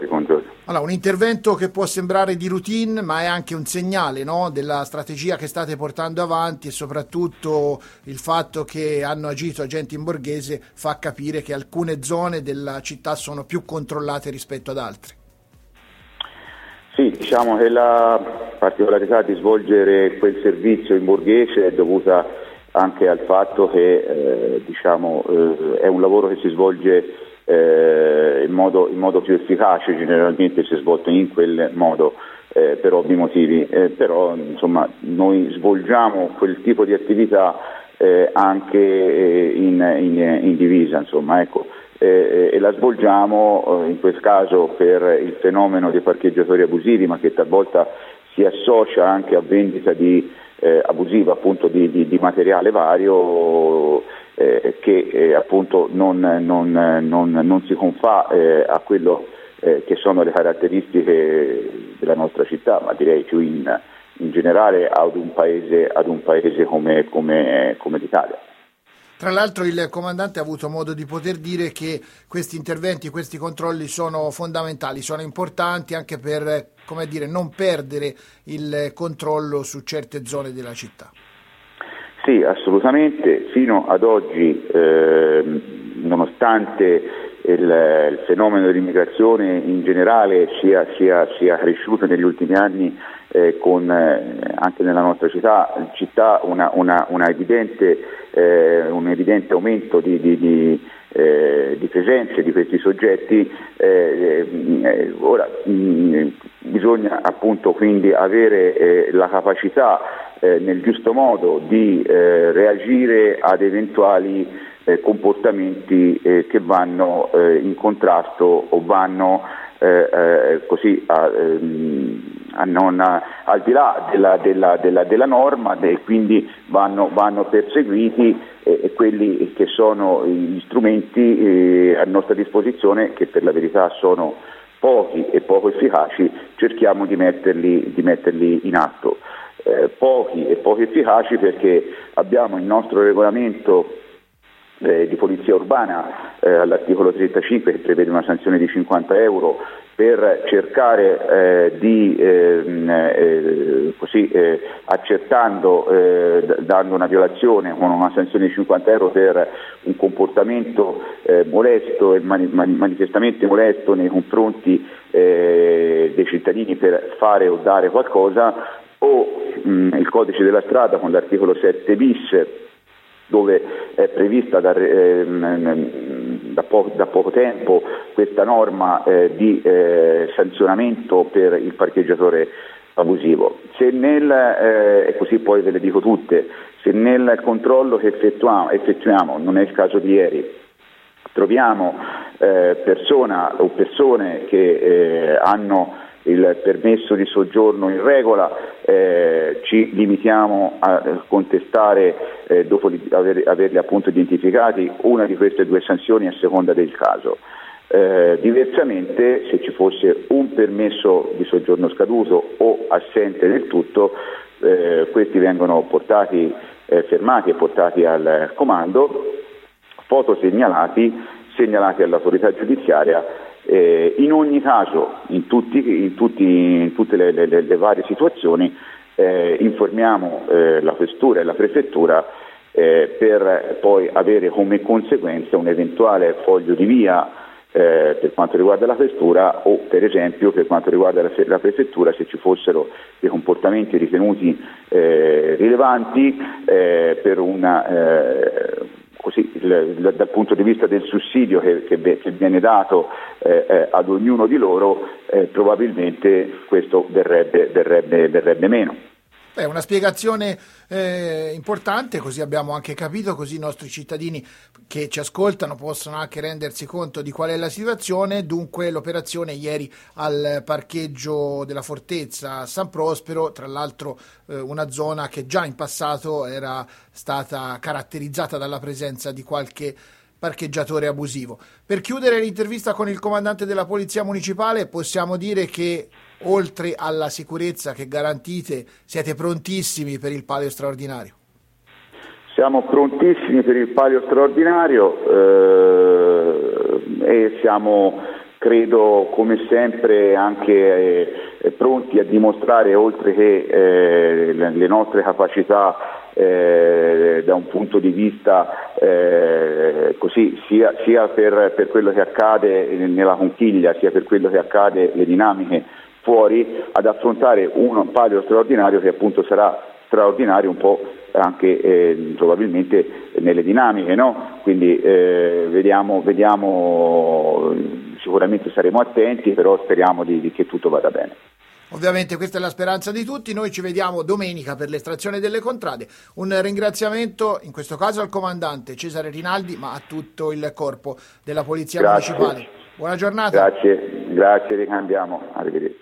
Allora, un intervento che può sembrare di routine, ma è anche un segnale, no, della strategia che state portando avanti, e soprattutto il fatto che hanno agito agenti in Borghese fa capire che alcune zone della città sono più controllate rispetto ad altre. Sì, diciamo che la particolarità di svolgere quel servizio in Borghese è dovuta anche al fatto che è un lavoro che si svolge in modo più efficace. Generalmente si è svolto in quel modo per ovvi motivi, però insomma noi svolgiamo quel tipo di attività anche in divisa, insomma, ecco. E la svolgiamo in quel caso per il fenomeno dei parcheggiatori abusivi, ma che talvolta si associa anche a vendita abusiva, appunto di materiale vario che appunto non si confà a quello che sono le caratteristiche della nostra città, ma direi più in generale ad un paese come l'Italia. Tra l'altro il comandante ha avuto modo di poter dire che questi interventi, questi controlli sono fondamentali, sono importanti anche per, come dire, non perdere il controllo su certe zone della città. Sì, assolutamente. Fino ad oggi, nonostante il fenomeno dell'immigrazione in generale sia cresciuto negli ultimi anni, anche nella nostra città un evidente aumento di presenze di questi soggetti. Ora bisogna appunto quindi avere la capacità nel giusto modo di reagire ad eventuali comportamenti che vanno in contrasto o vanno così al di là della norma, e quindi vanno perseguiti, e quelli che sono gli strumenti a nostra disposizione, che per la verità sono pochi e poco efficaci, cerchiamo di metterli in atto. Pochi e poco efficaci perché abbiamo il nostro regolamento di polizia urbana all'articolo 35, che prevede una sanzione di 50 euro per cercare accertando, dando una violazione con una sanzione di 50 euro per un comportamento molesto e manifestamente molesto nei confronti dei cittadini per fare o dare qualcosa, o il codice della strada con l'articolo 7 bis, dove è prevista da poco tempo questa norma di sanzionamento per il parcheggiatore abusivo. E così poi ve le dico tutte, se nel controllo che effettuiamo, non è il caso di ieri, troviamo persone che hanno il permesso di soggiorno in regola, ci limitiamo a contestare, dopo di averli appunto identificati, una di queste due sanzioni a seconda del caso. Diversamente, se ci fosse un permesso di soggiorno scaduto o assente del tutto, questi vengono fermati e portati al comando, fotosegnalati, segnalati all'autorità giudiziaria. In ogni caso, in tutte le varie situazioni, informiamo la questura e la prefettura per poi avere come conseguenza un eventuale foglio di via per quanto riguarda la questura, o per esempio per quanto riguarda la prefettura, se ci fossero dei comportamenti ritenuti rilevanti per dal punto di vista del sussidio che viene dato ad ognuno di loro, probabilmente questo verrebbe meno. È una spiegazione importante, così abbiamo anche capito, così i nostri cittadini che ci ascoltano possono anche rendersi conto di qual è la situazione. Dunque l'operazione ieri al parcheggio della Fortezza San Prospero, tra l'altro una zona che già in passato era stata caratterizzata dalla presenza di qualche parcheggiatore abusivo. Per chiudere l'intervista con il comandante della Polizia Municipale, possiamo dire che oltre alla sicurezza che garantite, siete prontissimi per il palio straordinario? Siamo prontissimi per il palio straordinario e siamo credo come sempre anche pronti a dimostrare, oltre che le nostre capacità da un punto di vista così sia per quello che accade nella conchiglia, sia per quello che accade, le dinamiche fuori, ad affrontare un palio straordinario che appunto sarà straordinario un po' anche probabilmente nelle dinamiche, no? Quindi vediamo, sicuramente saremo attenti, però speriamo che tutto vada bene. Ovviamente questa è la speranza di tutti, noi ci vediamo domenica per l'estrazione delle contrade. Un ringraziamento in questo caso al comandante Cesare Rinaldi, ma a tutto il corpo della Polizia Municipale. Buona giornata. Grazie, ricambiamo. Arrivederci.